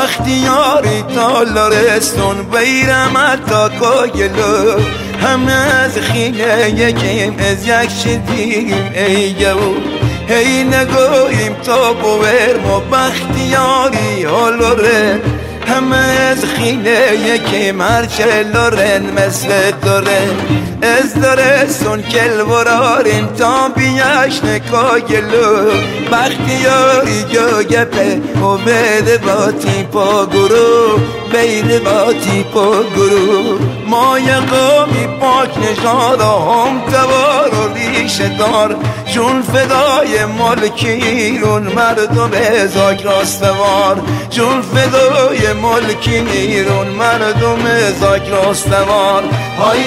بختیاری تا لرستون بیرم تا کاگلو همه از خینه یکیم از یک شدیم ای گو هی نگویم تا بویر ما بختیاری هلوره همه از خینه یکیم هرچه لرن مثل داره از درستون کل براریم تا بیاش نکاگلو بختیاری جو گپه و بده باتی پا گرو بید باتی پا گرو ما یه قومی پاک نژاد هم توار و ریشه دار جون فدای ملکیرون مردم زاک راستوار جون فدای ملکیرون مردم زاک راستوار های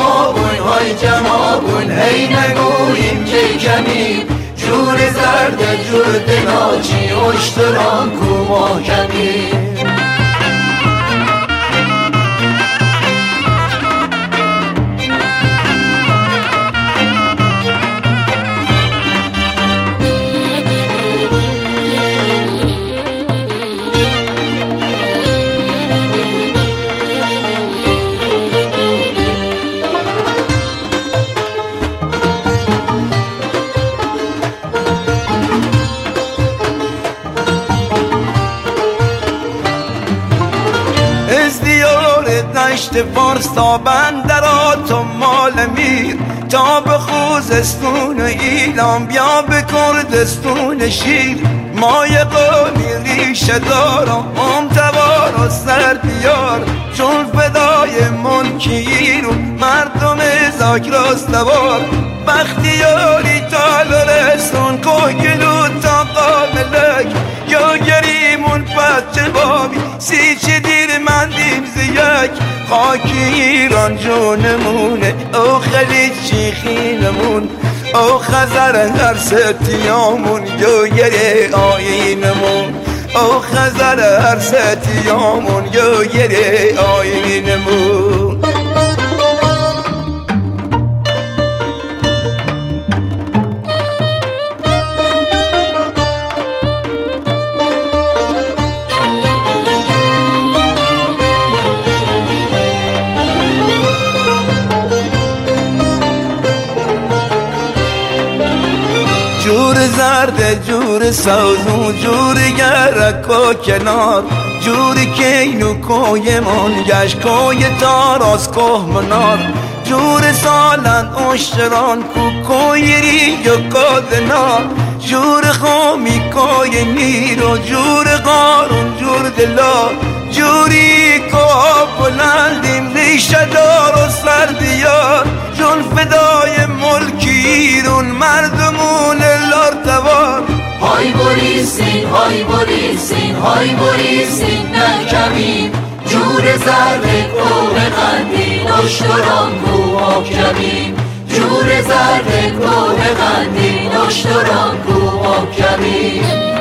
جمابون هی نگوییم که کمی جور زرد جور دلاچی اشتران کو محکمی دشت فارس تا بندرات و مال میر تا به خوزستون ایلام بیا به کردستون شیر ما یه قومی ریشه دارم هم توار و سر بیار چون فدای منکیر و مردم زاک راستوار بختیاری تا لرستون کوگلو تا قابلک یا گریمون بچه بابی سی چه دیر مندیم زیک خاک ایران جونمونه او خلیج شیخینمون او خزر هر ستیامون گوگره آینمون او خزر هر ستیامون گوگره آینمون جور زرد جور سوزون جور گرک و کنار جور کینو کوی من گشت کوی تاراس کوه منار جور سالند اشتران کو کوی ریگ و کادنار جور خامی کوی نیر و جور قارون جور دلا جوری کوه بلندیم ریشه دار و سر بیار جون فدای ملکیرون مردمون لارتوار های بریسین های بریسین نکمیم جور زرد کوه قندین اشتران کو محکمیم جور زرد کوه قندین اشتران کو محکمیم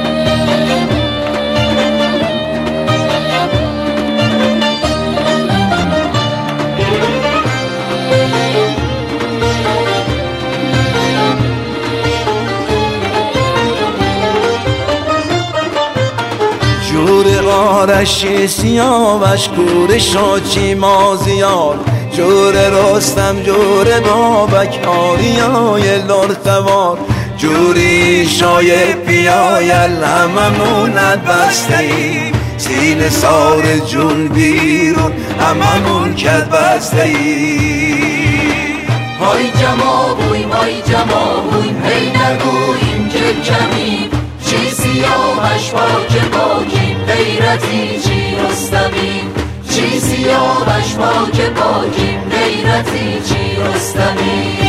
جور آرشی سیاوش کور شاچی مازیار جور رستم جور بابک آریای لرتوار جوری شای پیایل هممونت بسته ای سینه سار جون بیرون هممون کد بسته ای های جمابویم هی نگوییم که کمیم چی سیاوش پاکیم غیرتی چی رستمیم چی سیاوش پاکیم غیرتی چی رستمیم